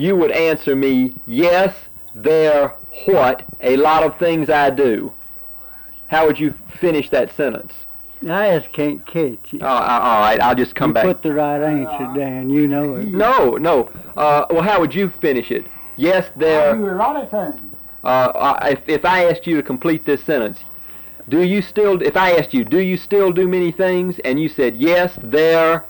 you would answer me, yes, there, what, a lot of things I do. How would you finish that sentence? I just can't catch it. All right, I'll just come back. You put the right answer down, you know it. No. Well, how would you finish it? Yes, there. I do a lot of things. If I asked you to complete this sentence, if I asked you, do you still do many things? And you said, yes, there,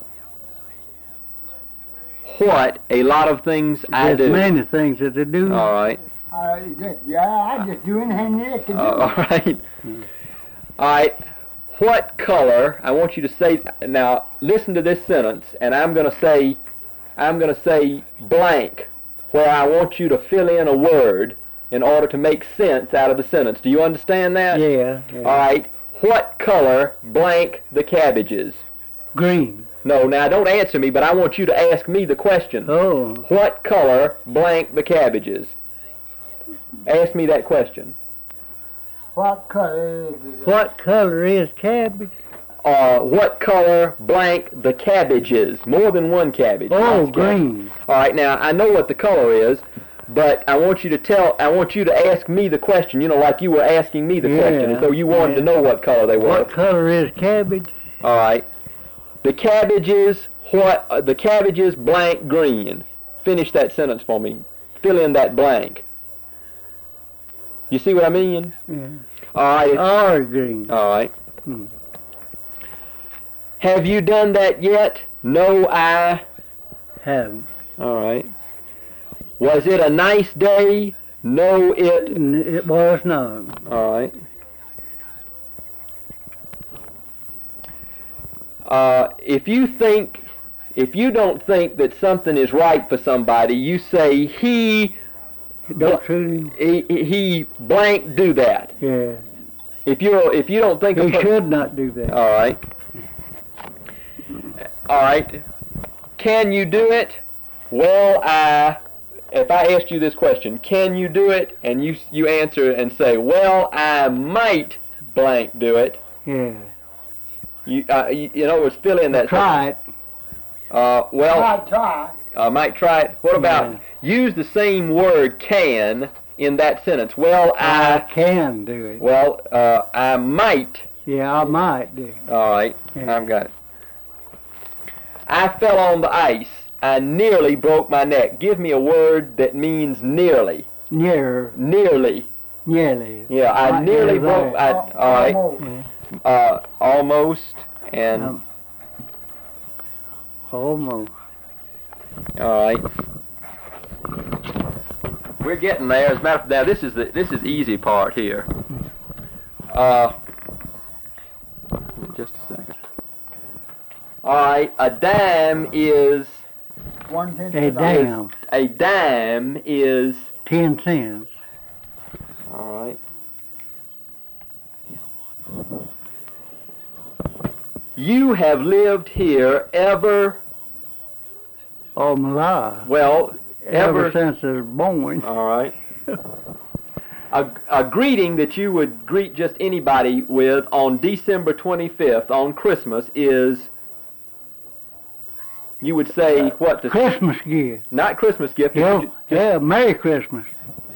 what, a lot of things I do. There's many things that I do. All right. I just do anything there can do. All right. All right. What color, I want you to say, now listen to this sentence, and I'm going to say blank, where I want you to fill in a word in order to make sense out of the sentence. Do you understand that? Yeah. All right. What color blank the cabbages? Green. No, now don't answer me, but I want you to ask me the question. Oh. What color blank the cabbages? Ask me that question. What color is it? What color is cabbage? What color blank the cabbages? More than one cabbage. Oh, Nice green. cabbage. All right, now I know what the color is, but I want you to ask me the question, like you were asking me the question, and so you wanted to know what color they were. What color is cabbage? All right. The cabbages blank green. Finish that sentence for me. Fill in that blank. You see what I mean? Yeah. All right. Are green. All right. Hmm. Have you done that yet? No, I Haven't. All right. Was it a nice day? No, It was not. All right. If you don't think that something is right for somebody, you say he blank do that. Yeah. If you don't think He should not do that. All right. Can you do it? Well, if I asked you this question, can you do it? And you answer and say, well, I might blank do it. Yeah. In other words, fill in that. Try it. Might try. Might try it. What about use the same word can in that sentence? Well, I can do it. Well, I might. Yeah, I might do it. All right, Yeah. I've got it. I fell on the ice. I nearly broke my neck. Give me a word that means nearly. Nearly. Nearly. Yeah, I nearly broke. All right. Yeah. Almost and. Almost. All right. We're getting there. As a matter of fact, now this is easy part here. Just a second. All right. A dime is. 1/10 A dime. A dime is. 10 cents. All right. You have lived here ever. All my life. Well, Ever since I was born. All right. A greeting that you would greet just anybody with on December 25th, on Christmas, is, you would say, what? Christmas gift. Not Christmas gift. Yeah, Merry Christmas.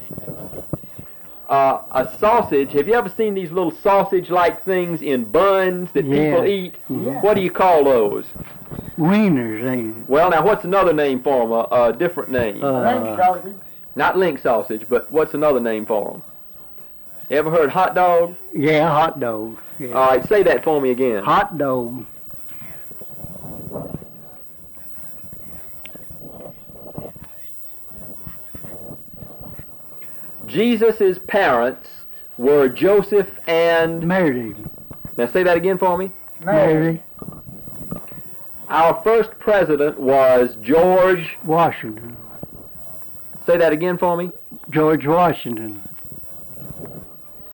A sausage. Have you ever seen these little sausage-like things in buns that people eat? Yeah. What do you call those? Wieners, ain't it? Well, now, what's another name for them? A different name. Link sausage. Not link sausage, but what's another name for them? You ever heard hot dog? Yeah, hot dog. Yeah. All right, say that for me again. Hot dog. Jesus' parents were Joseph and... Mary. Now say that again for me. Mary. Our first president was George... Washington. Say that again for me. George Washington.